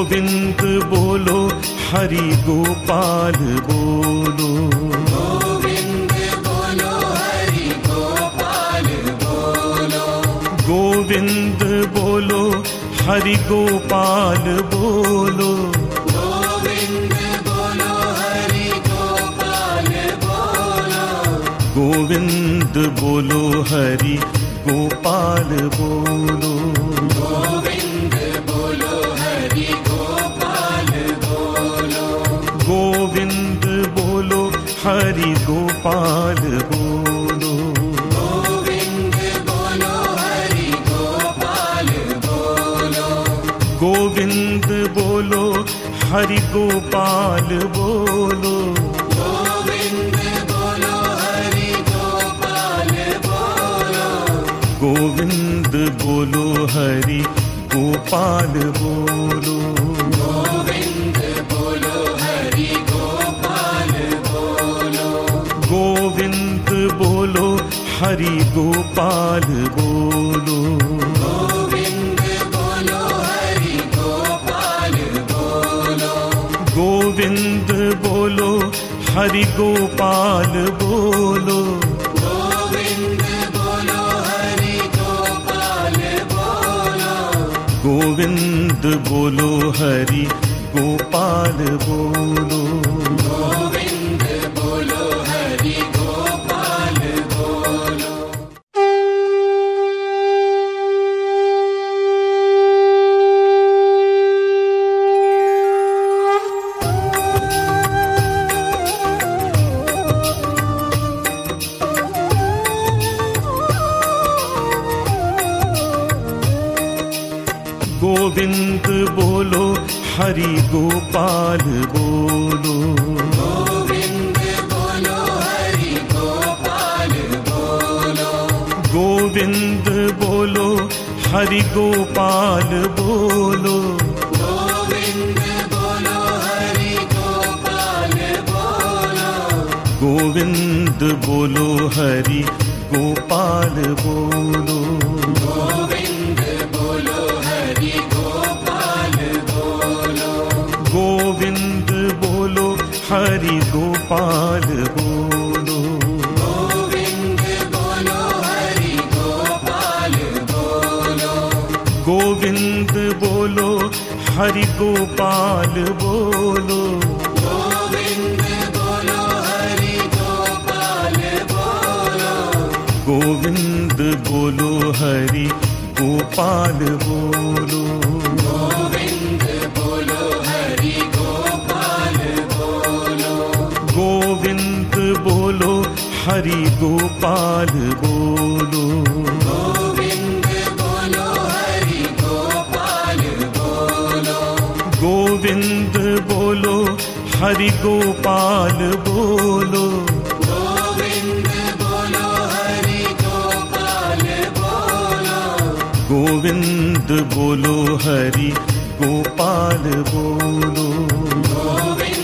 गोविंद बोलो हरि गोपाल बोलो, गोविंद बोलो हरि गोपाल बोलो, गोविंद बोलो हरि गोपाल बोलो, गोविंद बोलो हरि गोपाल बोलो, गोविंद बोलो हरि गोपाल बोलो, गोविंद बोलो हरि गोपाल बोलो, गोविंद बोलो हरि गोपाल बोलो, गोविंद बोलो हरि गोपाल बोलो, गोविंद बोलो हरि गोपाल बोलो, गोविंद बोलो हरि गोपाल बोलो, गोविंद बोलो हरि गोपाल बोलो, गोविंद बोलो हरि गोपाल बोलो, गोविंद बोलो हरि गोपाल बोलो, गोविंद बोलो हरि गोपाल बोलो, गोविंद बोलो हरि गोपाल बोलो, गोविंद बोलो हरि गोपाल बोलो, गोविंद बोलो हरि गोपाल बोलो, गोविंद बोलो हरि गोपाल बोलो। गोविंद बोलो हरि गोपाल बोलो, गोविंद बोलो हरि गोपाल बोलो, गोविंद बोलो हरि गोपाल बोलो, गोविंद बोलो हरि गोपाल बोलो, गोविंद बोलो हरि गोपाल बोलो, गोविंद बोलो हरि गोपाल बोलो, गोविंद बोलो हरि गोपाल बोलो, गोविंद बोलो हरि गोपाल बोलो, गोविंद बोलो हरि गोपाल बोलो, गोविंद बोलो हरि गोपाल बोलो, गोविंद बोलो हरि गोपाल बोलो, गोविंद बोलो हरि गोपाल बोलो, गोविंद बोलो हरि गोपाल बोलो, गोविंद बोलो हरि गोपाल बोलो, गोविंद बोलो हरि गोपाल बोलो, गोविंद बोलो हरि गोपाल बोलो, गोविंद बोलो हरि गोपाल बोलो, गोविंद